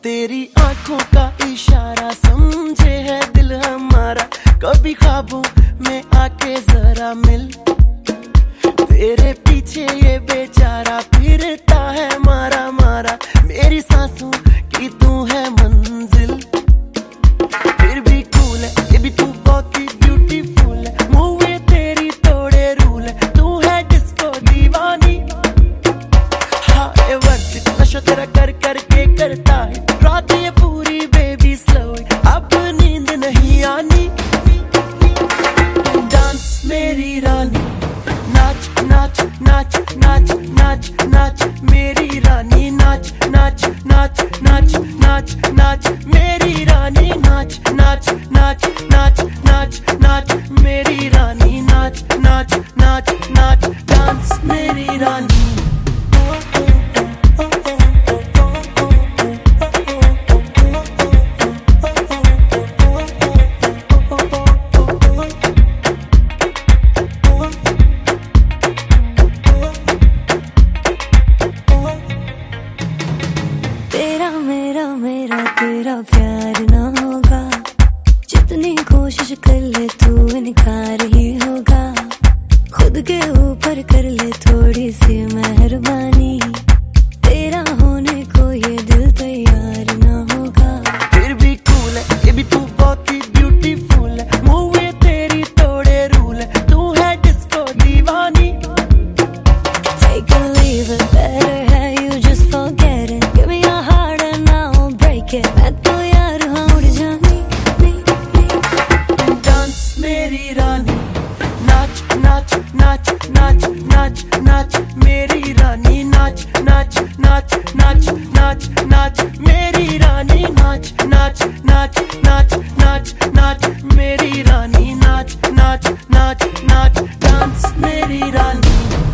तेरी आंखों का इशारा समझे है दिल हमारा, कभी ख्वाबों में आके जरा मिल। तेरे पीछे ये बेचारा फिरता है मारा मारा, मेरी सांसों की तू है मंजिल। फिर भी कूल है ये भी तू बहुत ही ब्यूटीफुल है, मूव ये तेरी तोड़े रूल है, तू है डिस्को दीवानी। हाँ ये वर्जिश नशा तेरा कर करके करता है रात ये पूरी बेबी स्लो, अब नींद नहीं आनी। डांस मेरी रानी, नाच नाच नाच नाच नाच नाच मेरी रानी, नाच नाच नाच नाच नाच नाच मेरी रानी, नाच नाच नाच नाच नाच नाच मेरी रानी, नाच नाच नाच नाच डांस मेरी रानी। मेरा तेरा प्यार ना होगा, जितनी कोशिश कर ले तू इनकार ही होगा। खुद के ऊपर कर ले थोड़ी सी मेहरबानी, तेरा होने को ये दिल तैयार ना होगा। फिर भी कूल है ये भी तू बहुत ही ब्यूटीफुल है, मूव ये तेरी तोड़े रूल है, तू है डिस्को दीवानी। Take a leave it, better है you just forget it, give me your heart and I'll break it। मैं तो यार हाँ उड़ जानी डांस मेरी रानी, नाच नाच नाच नाच नाच नाच मेरी रानी, नाच नाच नाच नाच नाच नाच मेरी रानी, नाच नाच नाच नाच नाच नाच मेरी रानी, नाच नाच नाच नाच डांस मेरी रानी।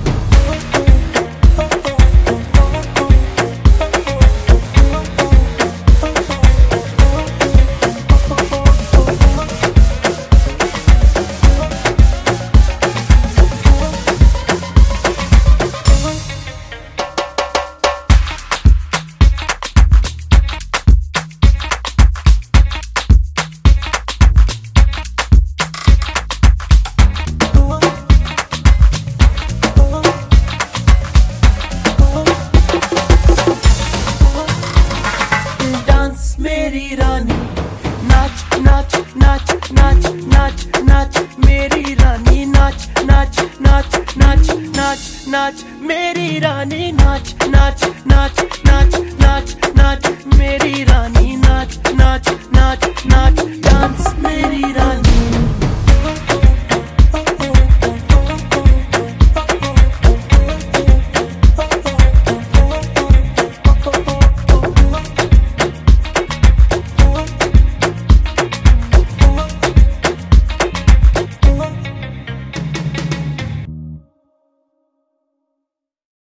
मेरी रानी, नाच नाच नाच नाच नाच नाच मेरी रानी, नाच नाच नाच नाच नाच नाच मेरी रानी, नाच नाच नाच नाच नाच नाच